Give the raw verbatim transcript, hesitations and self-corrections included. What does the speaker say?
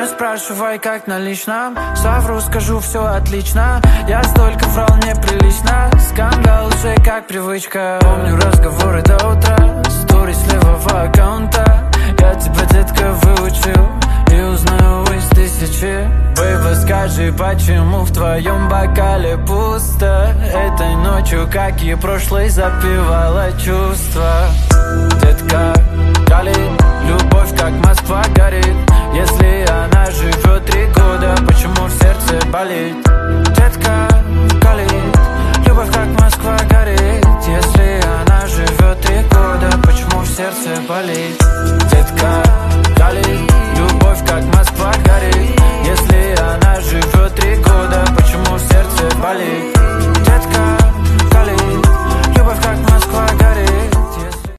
спрашивай, как на личном. Совру, скажу, все отлично. Я столько врал неприлично. Скандал уже как привычка. Помню разговоры до утра. Стори с левого аккаунта. Я тебя, детка, выучил и узнаю из тысячи. Бэйба, скажи, почему в твоем бокале пусто? Этой ночью, как и прошлой, запивала чувства. Детка, калит, любовь как Москва горит. Если она живет три года, почему в сердце болит? Детка, калит, любовь как Москва горит. Если она живет три года, почему в сердце болит? Детка, калит, любовь как Москва горит. Если она живет три года, почему в сердце болит? Детка, калит, любовь как Москва горит.